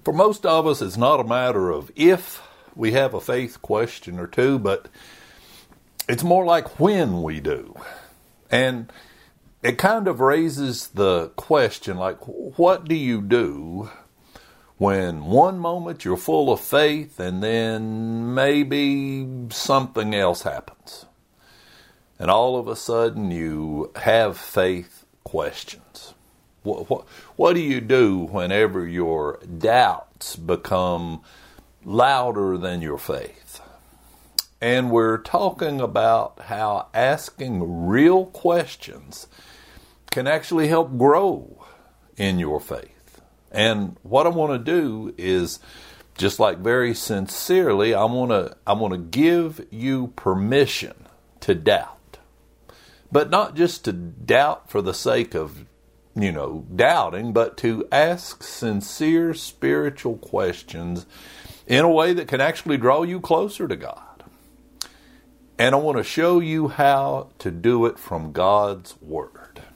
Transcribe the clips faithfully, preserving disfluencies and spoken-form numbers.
For most of us, it's not a matter of if we have a faith question or two, but it's more like when we do. And it kind of raises the question, like, what do you do when one moment you're full of faith and then maybe something else happens? And all of a sudden you have faith questions. What, what, what do you do whenever your doubts become louder than your faith? And we're talking about how asking real questions can actually help grow in your faith. And what I want to do is, just like very sincerely, I want to I want to give you permission to doubt. But not just to doubt for the sake of, you know, doubting, but to ask sincere spiritual questions in a way that can actually draw you closer to God. And I want to show you how to do it from God's Word.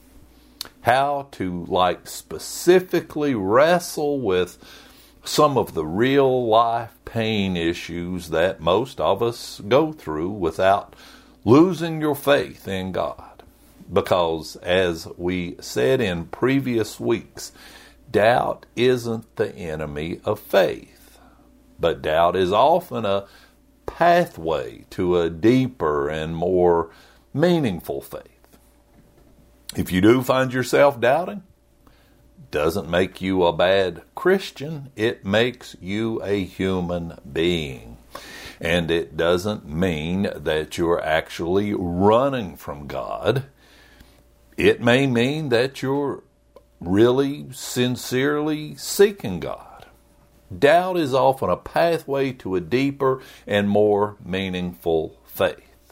How to, like, specifically wrestle with some of the real life pain issues that most of us go through without losing your faith in God. Because, as we said in previous weeks, doubt isn't the enemy of faith. But doubt is often a pathway to a deeper and more meaningful faith. If you do find yourself doubting, doesn't make you a bad Christian. It makes you a human being. And it doesn't mean that you're actually running from God. It may mean that you're really sincerely seeking God. Doubt is often a pathway to a deeper and more meaningful faith.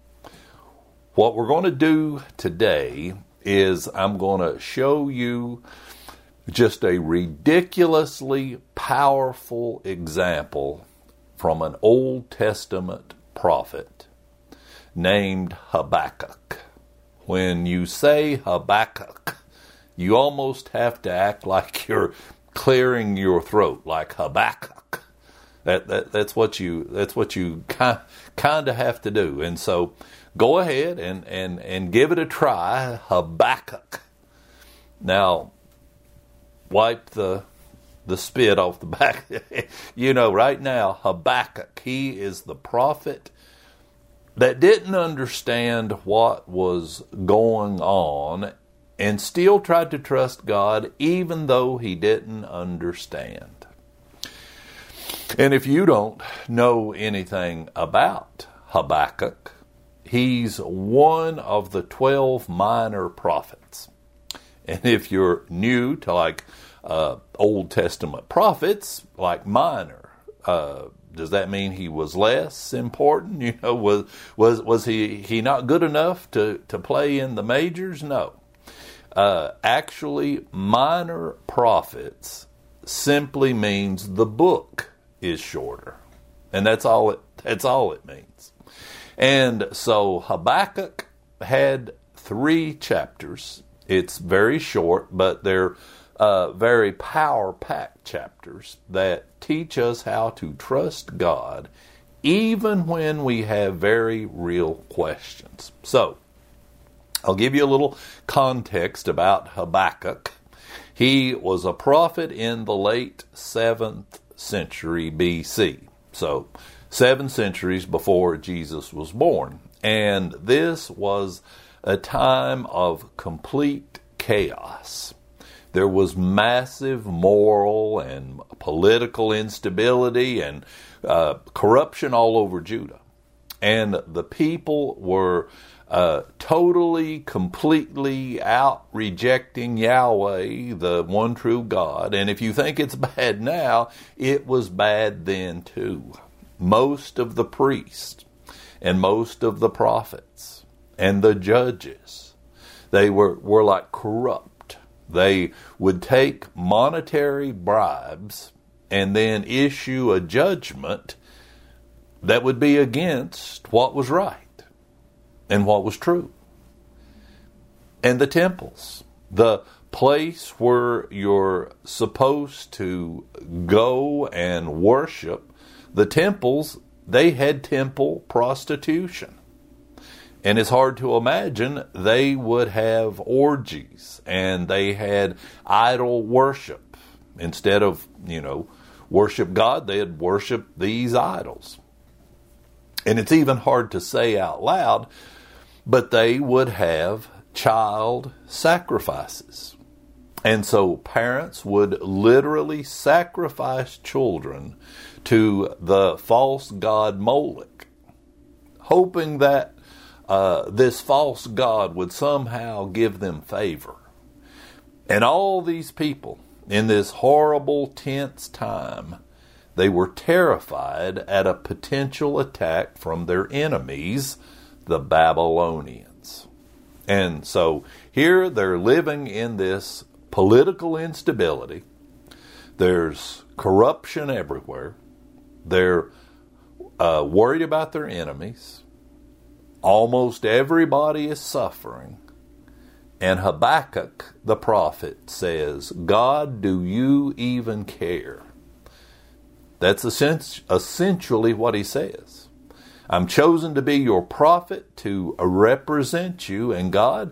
What we're going to do today is I'm going to show you just a ridiculously powerful example from an Old Testament prophet named Habakkuk. When you say Habakkuk, you almost have to act like you're clearing your throat, like Habakkuk. That, that that's what you that's what you kind kind of have to do. And so go ahead and, and, and give it a try, Habakkuk. Now, wipe the the spit off the back. You know, right now, Habakkuk, he is the prophet that didn't understand what was going on and still tried to trust God even though he didn't understand. And if you don't know anything about Habakkuk, he's one of the twelve minor prophets. And if you're new to like uh, Old Testament prophets, like minor, uh, does that mean he was less important? You know, was was was he he not good enough to, to play in the majors? No. Uh, actually, minor prophets simply means the book is shorter. And that's all it that's all it means. And so Habakkuk had three chapters. It's very short, but they're uh, very power-packed chapters that teach us how to trust God even when we have very real questions. So, I'll give you a little context about Habakkuk. He was a prophet in the late seventh century B C. So, seven centuries before Jesus was born. And this was a time of complete chaos. There was massive moral and political instability and uh, corruption all over Judah. And the people were uh, totally, completely out rejecting Yahweh, the one true God. And if you think it's bad now, it was bad then too. Most of the priests and most of the prophets and the judges, they were, were like corrupt. They would take monetary bribes and then issue a judgment that would be against what was right and what was true. And the temples, the place where you're supposed to go and worship, the temples, they had temple prostitution. And it's hard to imagine they would have orgies and they had idol worship. Instead of, you know, worship God, they'd worship these idols. And it's even hard to say out loud, but they would have child sacrifices. And so parents would literally sacrifice children to the false god Moloch, hoping that uh, this false god would somehow give them favor. And all these people, in this horrible, tense time, they were terrified at a potential attack from their enemies, the Babylonians. And so here they're living in this political instability. There's corruption everywhere. They're uh, worried about their enemies. Almost everybody is suffering. And Habakkuk, the prophet, says, God, do you even care? That's essentially what he says. I'm chosen to be your prophet, to represent you, and God,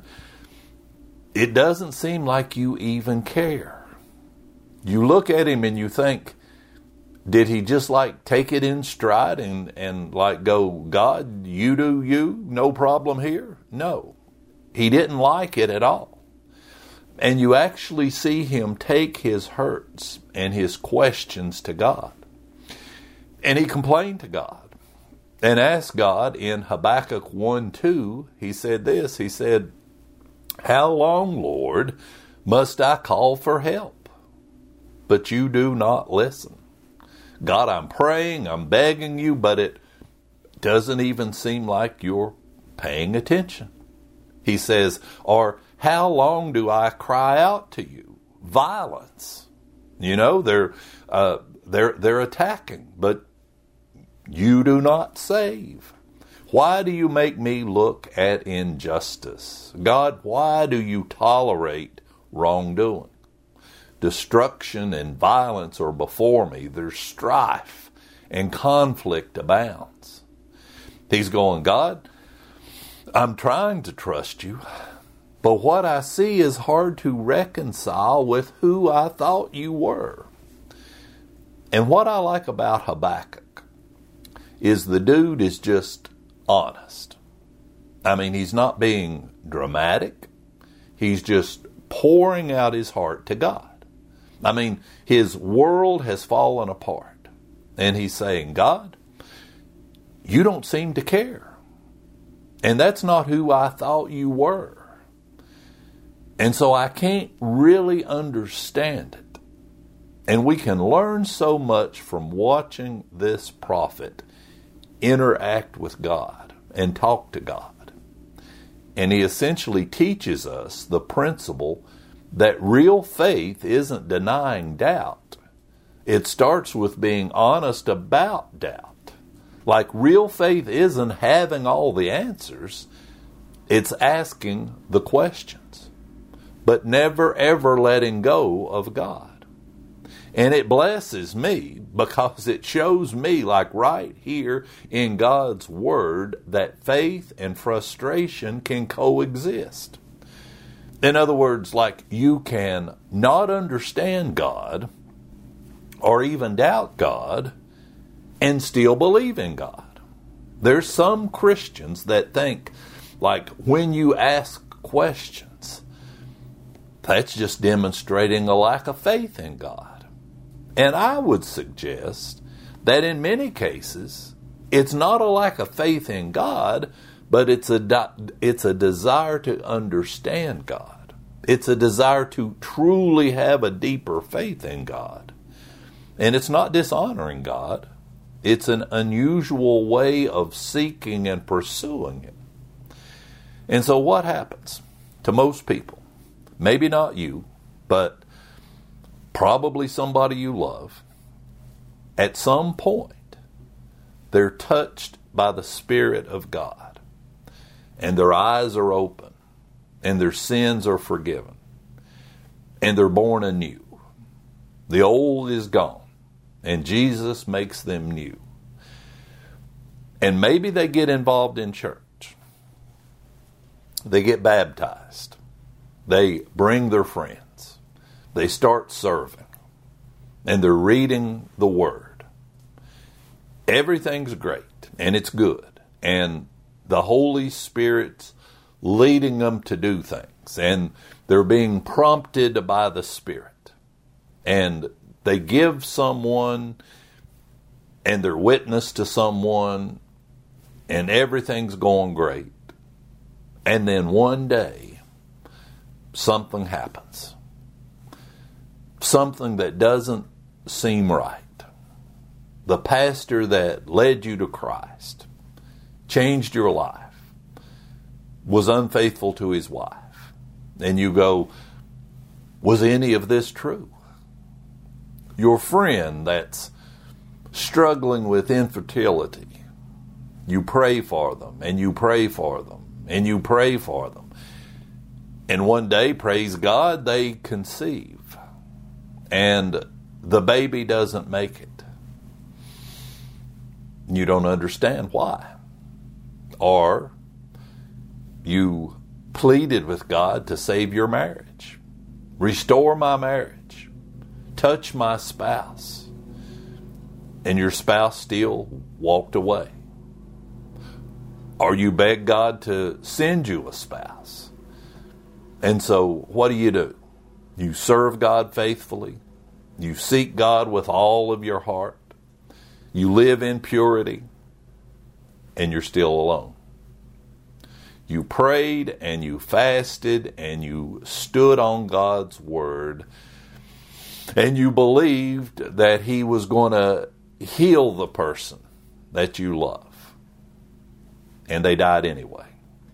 it doesn't seem like you even care. You look at him and you think, did he just like take it in stride and, and like go, God, you do you, no problem here? No, he didn't like it at all. And you actually see him take his hurts and his questions to God. And he complained to God and asked God in Habakkuk one two, he said this, he said, how long, Lord, must I call for help? But you do not listen. God, I'm praying, I'm begging you, but it doesn't even seem like you're paying attention. He says, or how long do I cry out to you? Violence. You know, they're uh, they're they're attacking, but you do not save. Why do you make me look at injustice? God, why do you tolerate wrongdoing? Destruction and violence are before me. There's strife and conflict abounds. He's going, God, I'm trying to trust you, but what I see is hard to reconcile with who I thought you were. And what I like about Habakkuk is the dude is just honest. I mean, he's not being dramatic. He's just pouring out his heart to God. I mean, his world has fallen apart. And he's saying, God, you don't seem to care. And that's not who I thought you were. And so I can't really understand it. And we can learn so much from watching this prophet interact with God and talk to God. And he essentially teaches us the principle that real faith isn't denying doubt. It starts with being honest about doubt. Like real faith isn't having all the answers. It's asking the questions, but never ever letting go of God. And it blesses me because it shows me, like right here in God's Word, that faith and frustration can coexist. In other words, like you can not understand God or even doubt God and still believe in God. There's some Christians that think, like when you ask questions, that's just demonstrating a lack of faith in God. And I would suggest that in many cases, it's not a lack of faith in God, but it's a, it's a desire to understand God. It's a desire to truly have a deeper faith in God. And it's not dishonoring God. It's an unusual way of seeking and pursuing Him. And so what happens to most people? Maybe not you, but probably somebody you love. At some point, they're touched by the Spirit of God, and their eyes are open, and their sins are forgiven. and they're born anew. The old is gone, and Jesus makes them new. And maybe they get involved in church. They get baptized. They bring their friends. They start serving. And they're reading the Word. Everything's great, and it's good. And the Holy Spirit's leading them to do things. And they're being prompted by the Spirit. And they give someone, and they're witness to someone, and everything's going great. And then one day, something happens. Something that doesn't seem right. The pastor that led you to Christ, changed your life, was unfaithful to his wife. And you go, was any of this true? Your friend that's struggling with infertility, you pray for them, and you pray for them, and you pray for them. And one day, praise God, they conceive. And the baby doesn't make it. You don't understand why. Or you pleaded with God to save your marriage. Restore my marriage. Touch my spouse. And your spouse still walked away. Or you beg God to send you a spouse. And so what do you do? You serve God faithfully. You seek God with all of your heart. You live in purity. And you're still alone. You prayed and you fasted and you stood on God's word. And you believed that He was going to heal the person that you love. And they died anyway.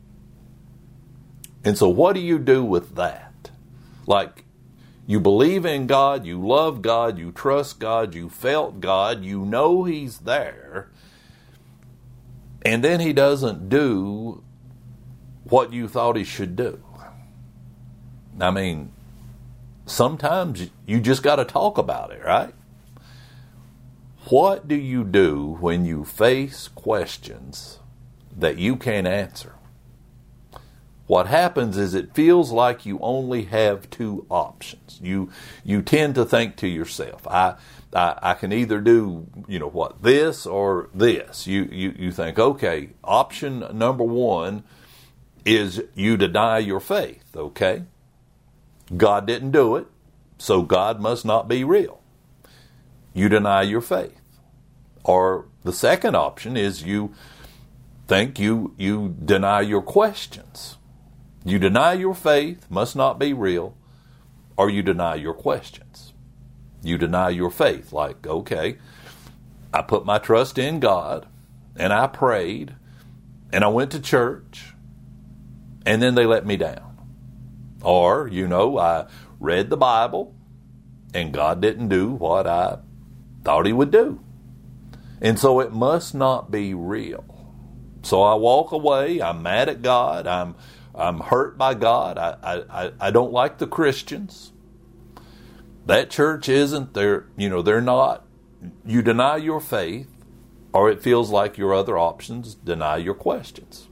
And so what do you do with that? Like, you believe in God, you love God, you trust God, you felt God, you know He's there, and then He doesn't do what you thought He should do. I mean, sometimes you just got to talk about it, right? What do you do when you face questions that you can't answer? What happens is it feels like you only have two options. You you tend to think to yourself, I I, I can either do, you know what, this or this. You, you you think, okay, option number one is you deny your faith, okay? God didn't do it, so God must not be real. You deny your faith. Or the second option is you think you you deny your questions. You deny your faith, must not be real, or you deny your questions. You deny your faith, like, okay, I put my trust in God, and I prayed, and I went to church, and then they let me down. Or, you know, I read the Bible, and God didn't do what I thought He would do. And so it must not be real. So I walk away, I'm mad at God, I'm I'm hurt by God. I, I, I don't like the Christians. That church isn't, they're, you know, they're not. You deny your faith, or it feels like your other options deny your questions.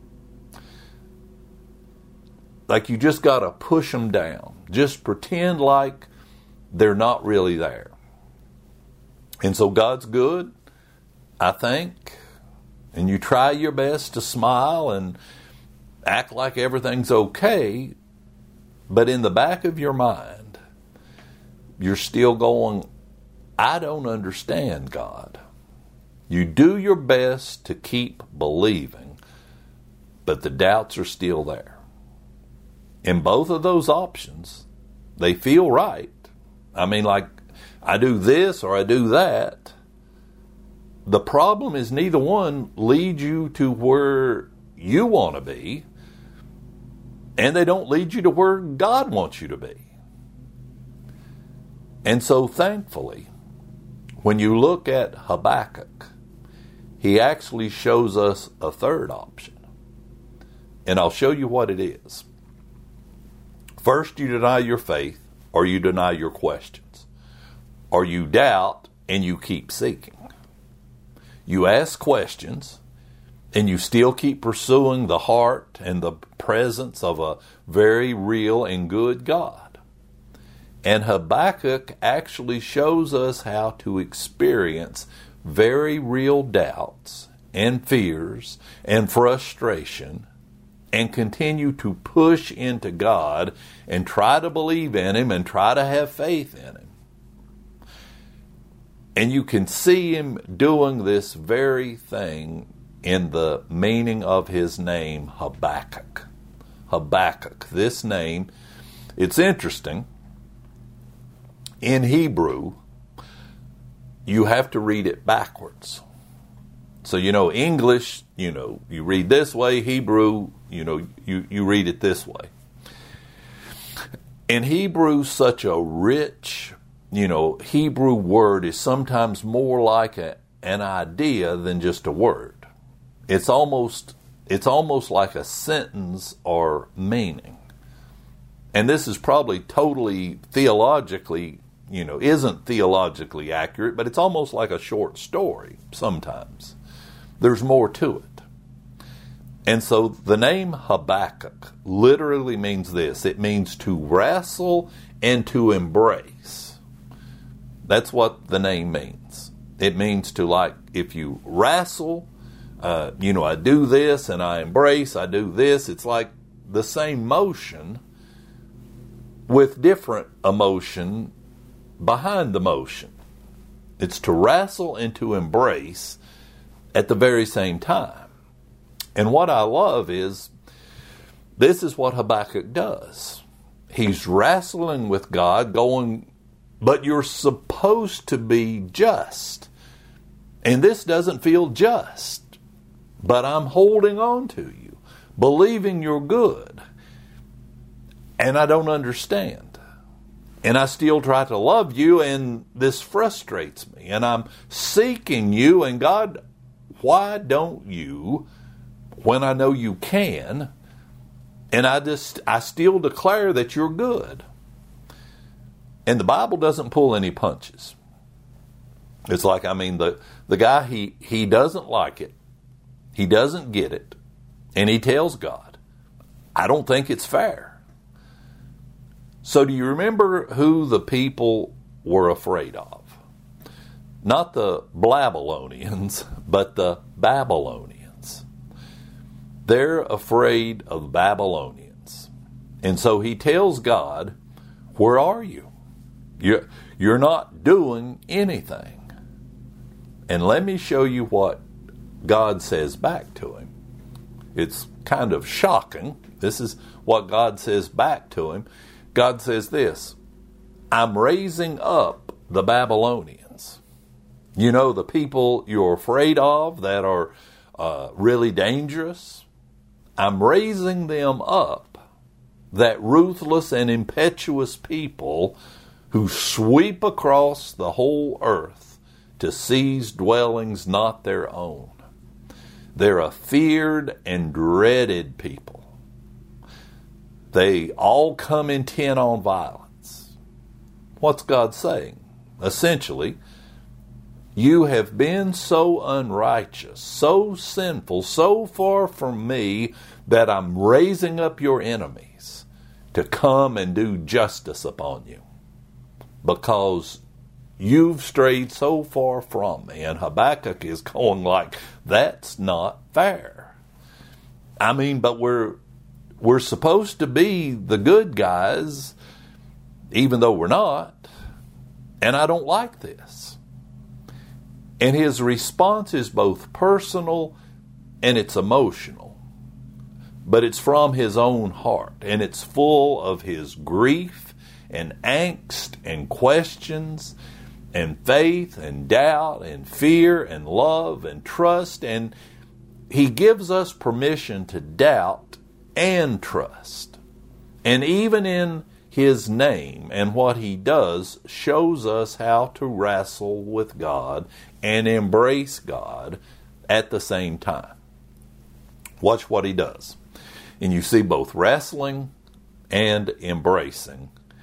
Like you just got to push them down. Just pretend like they're not really there. And so God's good, I think, and you try your best to smile and act like everything's okay, but in the back of your mind, you're still going, I don't understand God. You do your best to keep believing, but the doubts are still there. In both of those options, they feel right. I mean, like, I do this or I do that. The problem is neither one leads you to where you want to be, and they don't lead you to where God wants you to be. And so thankfully, when you look at Habakkuk, he actually shows us a third option. And I'll show you what it is. First, you deny your faith, or you deny your questions, or you doubt and you keep seeking. You ask questions and you still keep pursuing the heart and the presence of a very real and good God. And Habakkuk actually shows us how to experience very real doubts and fears and frustration and continue to push into God and try to believe in Him and try to have faith in Him. And you can see Him doing this very thing in the meaning of His name, Habakkuk. Habakkuk, this name, it's interesting. In Hebrew, you have to read it backwards. So, you know, English, you know, you read this way. Hebrew, you know, you, you read it this way. In Hebrew, such a rich, you know, Hebrew word is sometimes more like a, an idea than just a word. It's almost, it's almost like a sentence or meaning. And this is probably totally theologically, you know, isn't theologically accurate, but it's almost like a short story sometimes. There's more to it. And so the name Habakkuk literally means this. It means to wrestle and to embrace. That's what the name means. It means to, like, if you wrestle, uh, you know, I do this and I embrace, I do this. It's like the same motion with different emotion behind the motion. It's to wrestle and to embrace at the very same time. And what I love is, this is what Habakkuk does. He's wrestling with God, going, but you're supposed to be just. And this doesn't feel just. But I'm holding on to you, believing you're good. And I don't understand. And I still try to love you, and this frustrates me. And I'm seeking you, and God, why don't you, when I know you can, and I just, I still declare that you're good. And the Bible doesn't pull any punches. It's like, I mean, the, the guy, he, he doesn't like it. He doesn't get it. And he tells God, I don't think it's fair. So do you remember who the people were afraid of? Not the Babylonians, but the Babylonians. They're afraid of Babylonians. And so he tells God, where are you? You're, you're not doing anything. And let me show you what God says back to him. It's kind of shocking. This is what God says back to him. God says this, I'm raising up the Babylonians. You know, the people you're afraid of that are uh, really dangerous. I'm raising them up, that ruthless and impetuous people who sweep across the whole earth to seize dwellings not their own. They're a feared and dreaded people. They all come intent on violence. What's God saying? Essentially, you have been so unrighteous, so sinful, so far from me that I'm raising up your enemies to come and do justice upon you. Because you've strayed so far from me. And Habakkuk is going like, that's not fair. I mean, but we're we're supposed to be the good guys, even though we're not. And I don't like this. And his response is both personal and it's emotional. But it's from his own heart. And it's full of his grief and angst and questions and faith and doubt and fear and love and trust. And he gives us permission to doubt and trust. And even in his name and what he does shows us how to wrestle with God and embrace God at the same time. Watch what he does. And you see both wrestling and embracing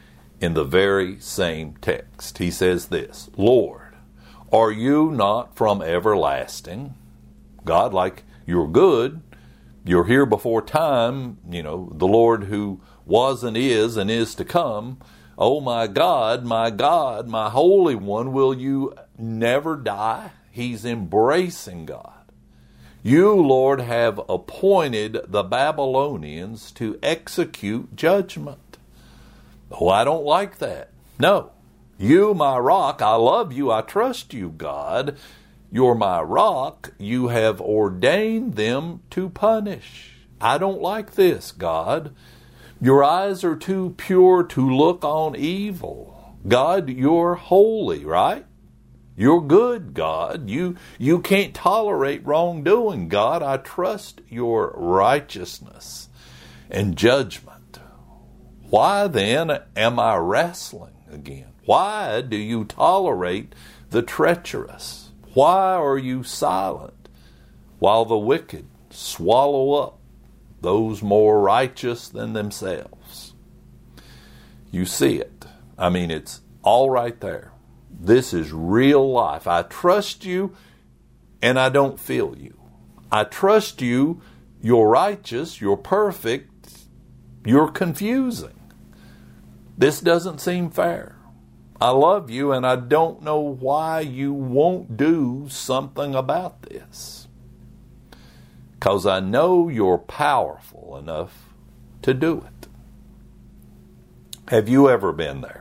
in the very same text. He says this, Lord, are you not from everlasting? God, like you're good, you're here before time, you know, the Lord who was and is and is to come. Oh my God, my God, my Holy One, will you never die? He's embracing God. You, Lord, have appointed the Babylonians to execute judgment. Oh, I don't like that. No. You, my rock, I love you, I trust you, God. You're my rock. You have ordained them to punish. I don't like this, God. Your eyes are too pure to look on evil. God, you're holy, right? You're good, God. You, you can't tolerate wrongdoing, God. I trust your righteousness and judgment. Why then am I wrestling again? Why do you tolerate the treacherous? Why are you silent while the wicked swallow up those more righteous than themselves? You see it. I mean, it's all right there. This is real life. I trust you and I don't feel you. I trust you, you're righteous, you're perfect, you're confusing. This doesn't seem fair. I love you and I don't know why you won't do something about this. Because I know you're powerful enough to do it. Have you ever been there?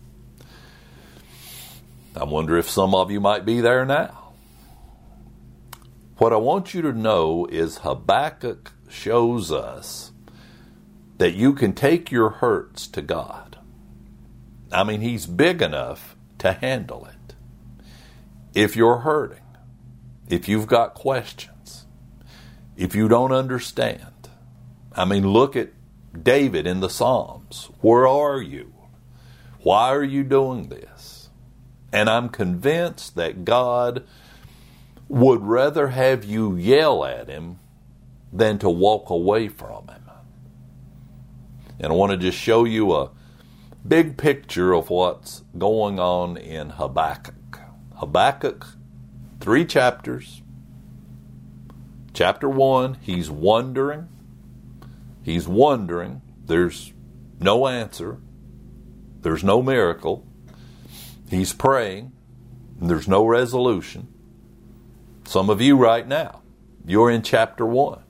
I wonder if some of you might be there now. What I want you to know is Habakkuk shows us that you can take your hurts to God. I mean, he's big enough to handle it. If you're hurting, if you've got questions, if you don't understand, I mean, look at David in the Psalms. Where are you? Why are you doing this? And I'm convinced that God would rather have you yell at him than to walk away from him. And I want to just show you a big picture of what's going on in Habakkuk. Habakkuk, three chapters. Chapter one, he's wondering. He's wondering. There's no answer. There's no miracle. He's praying, and there's no resolution. Some of you right now, you're in chapter one.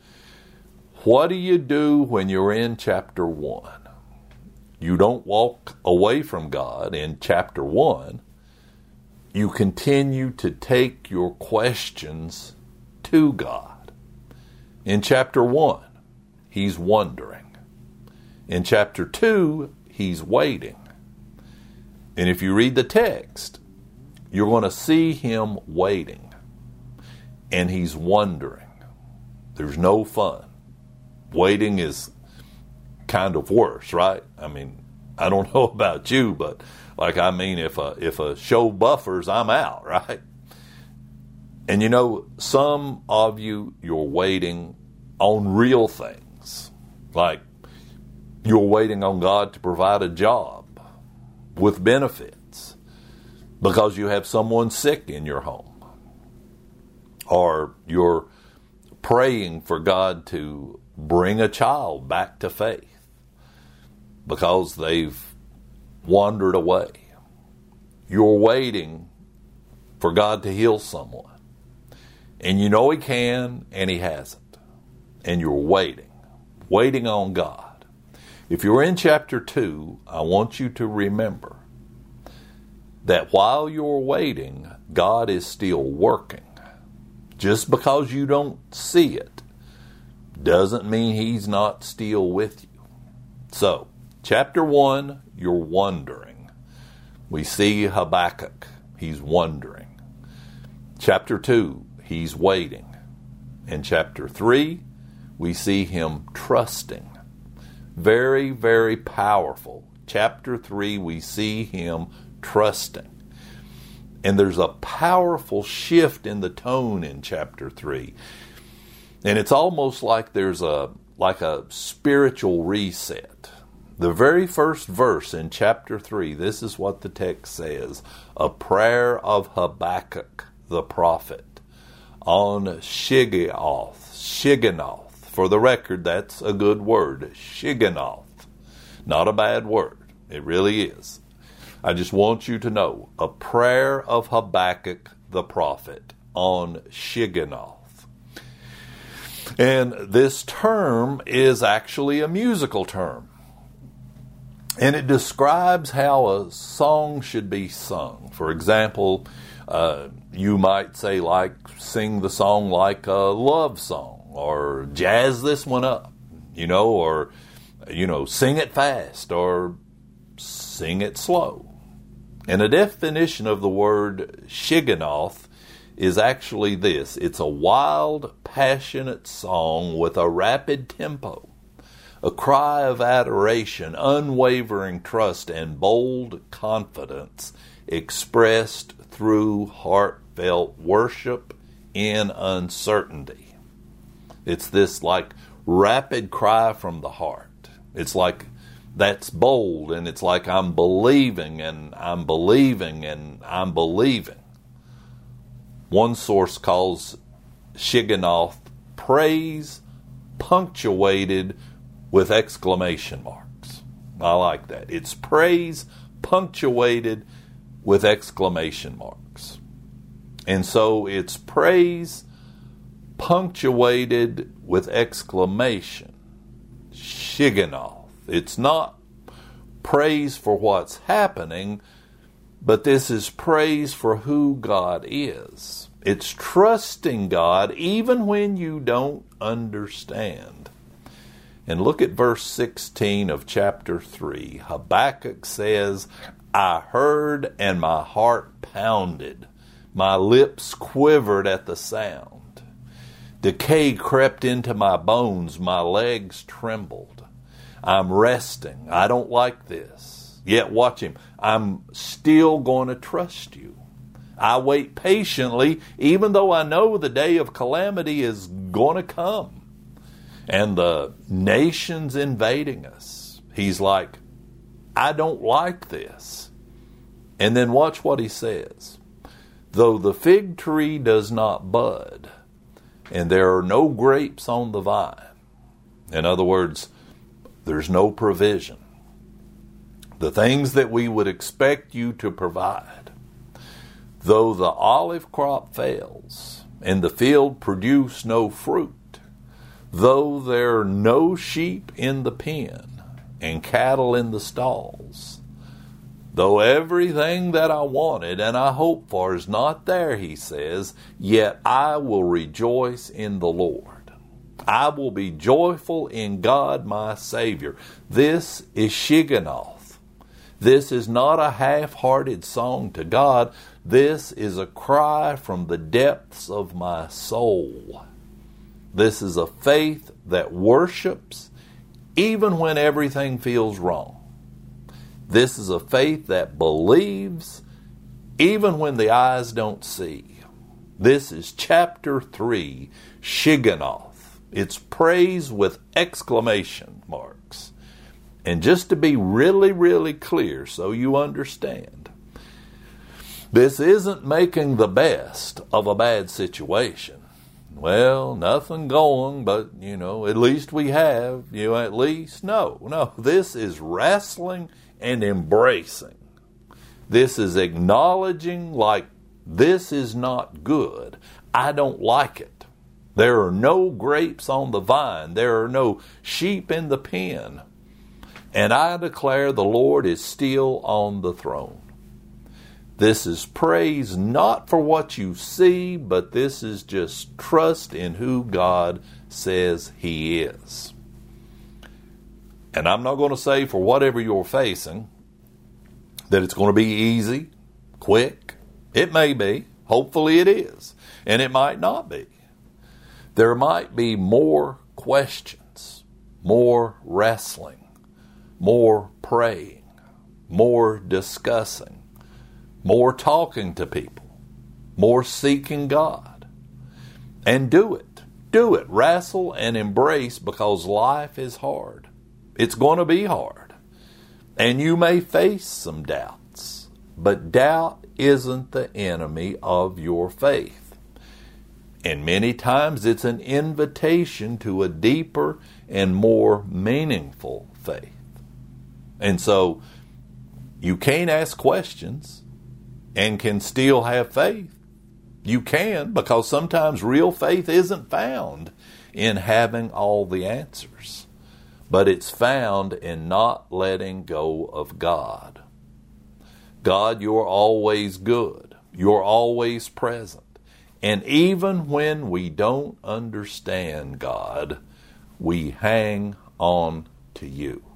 What do you do when you're in chapter one? You don't walk away from God in chapter one. You continue to take your questions to God. In chapter one, he's wondering. In chapter two, he's waiting. And if you read the text, you're going to see him waiting. And he's wondering. There's no fun. Waiting is kind of worse, right? I mean, I don't know about you, but like, I mean, if a, if a show buffers, I'm out, right? And you know, some of you, you're waiting on real things. Like, you're waiting on God to provide a job with benefits because you have someone sick in your home, or you're praying for God to bring a child back to faith because they've wandered away. You're waiting for God to heal someone, and you know he can and he hasn't, and you're waiting waiting on God. If you're in chapter two, I want you to remember that while you're waiting, God is still working. Just because you don't see it doesn't mean he's not still with you. So, chapter one, you're wondering. We see Habakkuk, he's wondering. Chapter two, he's waiting. In chapter three, we see him trusting. Very, very powerful. Chapter three, we see him trusting. And there's a powerful shift in the tone in chapter three. And it's almost like there's a like a spiritual reset. The very first verse in chapter three, this is what the text says. A prayer of Habakkuk the prophet on Shigionoth. Shigionoth. For the record, that's a good word. Shigionoth. Not a bad word. It really is. I just want you to know. A prayer of Habakkuk the prophet on Shigionoth. And this term is actually a musical term. And it describes how a song should be sung. For example, uh, you might say, like, sing the song like a love song, or jazz this one up, you know, or, you know, sing it fast, or sing it slow. And a definition of the word Shigionoth is actually this. It's a wild, passionate song with a rapid tempo, a cry of adoration, unwavering trust, and bold confidence expressed through heartfelt worship in uncertainty. It's this like rapid cry from the heart. It's like that's bold, and it's like I'm believing and I'm believing and I'm believing. One source calls Shigionoth praise punctuated with exclamation marks. I like that. It's praise punctuated with exclamation marks. And so it's praise punctuated with exclamation. Shigionoth. It's not praise for what's happening, but this is praise for who God is. It's trusting God even when you don't understand. And look at verse sixteen of chapter three. Habakkuk says, I heard and my heart pounded. My lips quivered at the sound. Decay crept into my bones. My legs trembled. I'm resting. I don't like this. Yet watch him. I'm still going to trust you. I wait patiently, even though I know the day of calamity is going to come. And the nation's invading us. He's like, I don't like this. And then watch what he says. Though the fig tree does not bud, and there are no grapes on the vine. In other words, there's no provision. The things that we would expect you to provide. Though the olive crop fails, and the field produce no fruit, though there are no sheep in the pen, and cattle in the stalls, though everything that I wanted and I hoped for is not there, he says, yet I will rejoice in the Lord. I will be joyful in God my Savior. This is Shigionoth. This is not a half-hearted song to God. This is a cry from the depths of my soul. This is a faith that worships even when everything feels wrong. This is a faith that believes even when the eyes don't see. This is chapter three, Shigionoth. It's praise with exclamation marks. And just to be really, really clear so you understand, this isn't making the best of a bad situation. Well, nothing going, but, you know, at least we have, you know, at least. No, no, this is wrestling and embracing. This is acknowledging, like, this is not good. I don't like it. There are no grapes on the vine. There are no sheep in the pen. And I declare the Lord is still on the throne. This is praise not for what you see, but this is just trust in who God says He is. And I'm not going to say for whatever you're facing that it's going to be easy, quick. It may be. Hopefully it is. And it might not be. There might be more questions, more wrestling, more praying, more discussing, more talking to people, more seeking God. And do it. Do it. Wrestle and embrace, because life is hard. It's going to be hard. And you may face some doubts, but doubt isn't the enemy of your faith. And many times it's an invitation to a deeper and more meaningful faith. And so you can't ask questions and can still have faith. You can, because sometimes real faith isn't found in having all the answers, but it's found in not letting go of God. God, you're always good. You're always present. And even when we don't understand God, we hang on to you.